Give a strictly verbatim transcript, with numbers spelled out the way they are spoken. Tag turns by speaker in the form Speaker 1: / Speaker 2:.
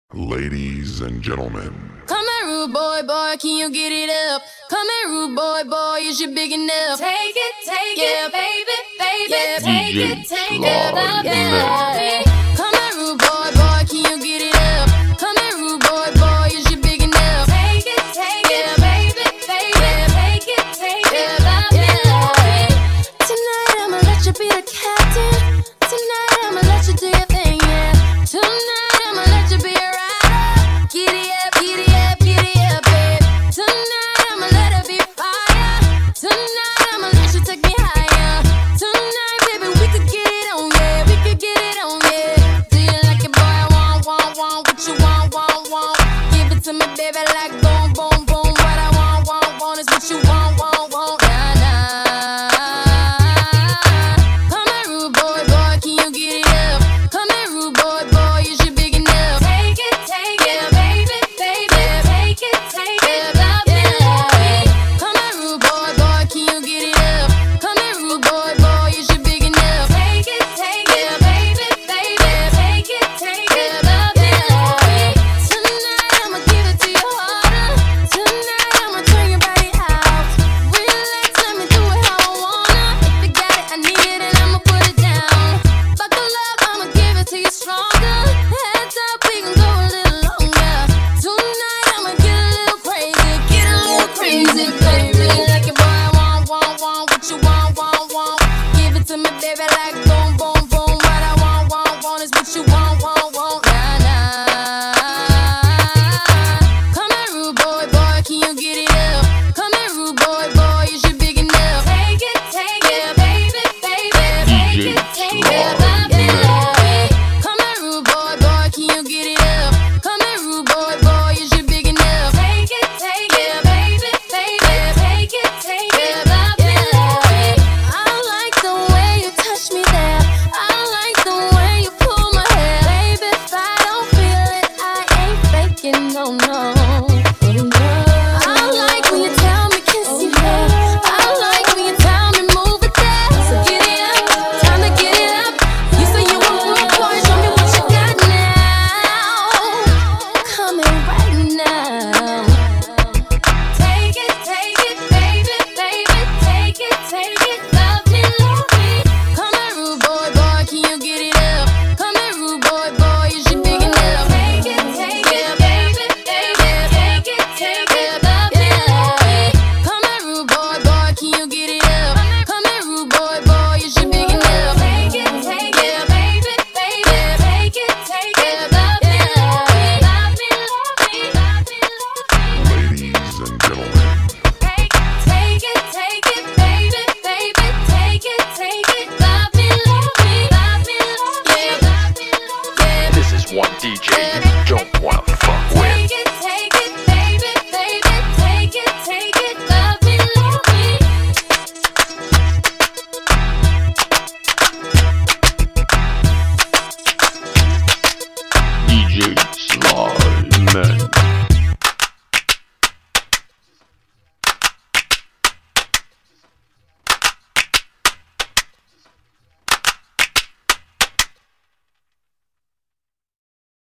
Speaker 1: Ladies and gentlemen.
Speaker 2: Come here, rude boy, boy, can you get it up? Come here, rude boy, boy, is you big enough?
Speaker 3: Take it, take
Speaker 2: Yeah.
Speaker 3: it, baby, baby,
Speaker 2: Yeah.
Speaker 3: take
Speaker 1: D J
Speaker 3: it, take
Speaker 1: Claude.
Speaker 3: it,
Speaker 2: Yeah.
Speaker 3: baby.
Speaker 2: Come here, rude boy, boy, can you get it up? Come here, rude boy, boy, is you big enough?
Speaker 3: Take it, take
Speaker 2: Yeah.
Speaker 3: it, baby, baby,
Speaker 2: Yeah.
Speaker 3: take it, take it,
Speaker 2: Yeah.
Speaker 3: baby.
Speaker 2: Tonight I'ma let you be the captain. Tonight I'ma let you do your thing, yeah. Tonight I'ma let you be a rider. Giddy up, giddy up, giddy up, babe. Tonight I'ma let it be fire. Tonight I'ma let you take me higher. Tonight, baby, we could get it on, yeah. We could get it on, yeah. Do you like it, boy? I want, want, want what you want, want, want. Give it to me, baby, like